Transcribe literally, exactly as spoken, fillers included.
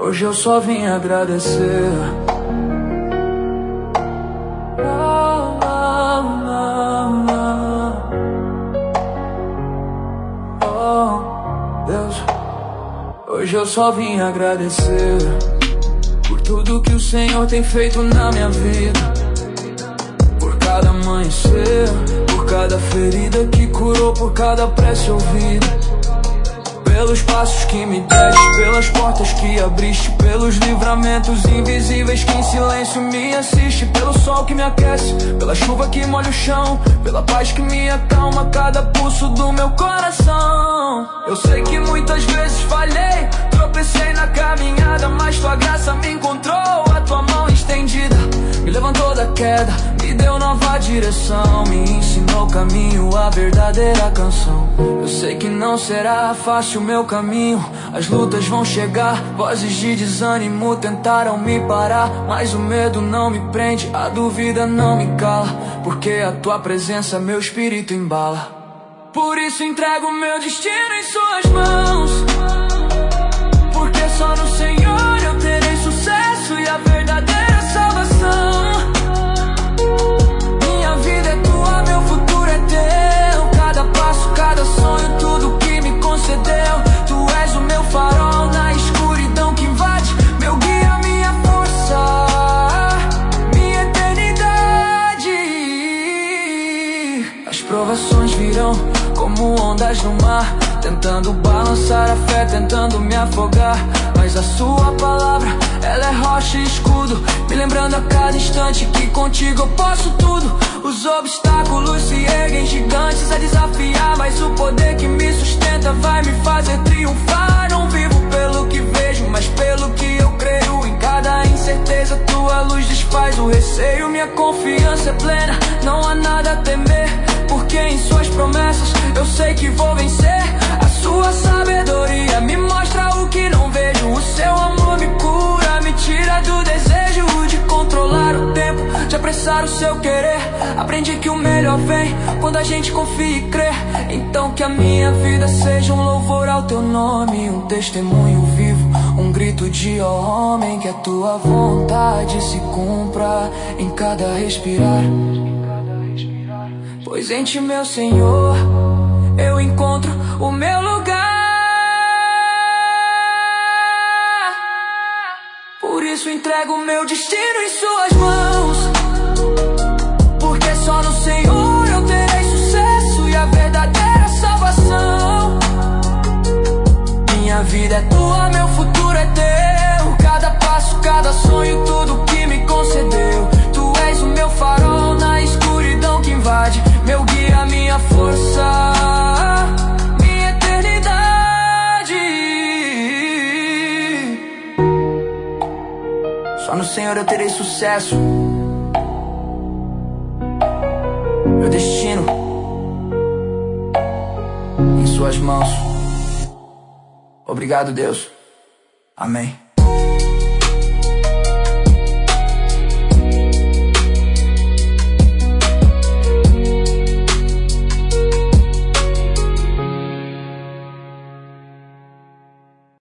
Hoje eu só vim agradecer. Ah, ah, ah, ah. Oh, Deus, hoje eu só vim agradecer por tudo que o Senhor tem feito na minha vida, por cada amanhecer, por cada ferida que curou, por cada prece ouvida, pelos passos que me deste, pelas portas que abriste, pelos livramentos invisíveis que em silêncio me assiste, pelo sol que me aquece, pela chuva que molha o chão, pela paz que me acalma cada pulso do meu coração. Eu sei que muitas vezes falhei, tropecei na caminhada, mas tua graça me encontrou, a tua mão estendida me levantou da queda, me deu nova direção, me ensinou o caminho, a verdadeira canção. Eu sei que não será fácil o meu caminho, as lutas vão chegar, vozes de desânimo tentaram me parar, mas o medo não me prende, a dúvida não me cala, porque a tua presença meu espírito embala. Por isso entrego o meu destino em suas mãos, porque só no Senhor eu terei sucesso e a verdadeira salvação. Minha vida é tua, meu futuro é teu, cada passo, cada sonho, tudo que me concedeu. Tu és o meu farol na escuridão que invade, meu guia, minha força, minha eternidade. As provações virão como ondas no mar, tentando balançar a fé, tentando me afogar, mas a sua palavra, ela é rocha e escudo, me lembrando a cada instante que contigo eu posso tudo. Os obstáculos se erguem gigantes a desafiar, mas o poder que me sustenta vai me fazer triunfar. Não vivo pelo que vejo, mas pelo que eu creio. Em cada incerteza tua luz desfaz o receio. Minha confiança é plena, não há nada a temer, porque em suas promessas eu sei que vou vencer. A sua sabedoria me mostra o que não vejo, o seu amor me cura, me tira do desejo de controlar o tempo, de apressar o seu querer. Aprendi que o melhor vem quando a gente confia e crê. Então que a minha vida seja um louvor ao teu nome, um testemunho vivo, um grito de ó homem, que a tua vontade se cumpra em cada respirar. Pois em ti, meu Senhor, eu encontro o meu lugar. Por isso entrego o meu destino em suas mãos, porque só no Senhor eu terei sucesso e a verdadeira salvação. Minha vida é tua, meu futuro é teu, cada passo, cada sonho, tudo que me concedeu. Tu és o meu farol na escuridão que invade, meu guia, minha força, minha eternidade. Só no Senhor eu terei sucesso, meu destino em suas mãos. Obrigado, Deus. Amém.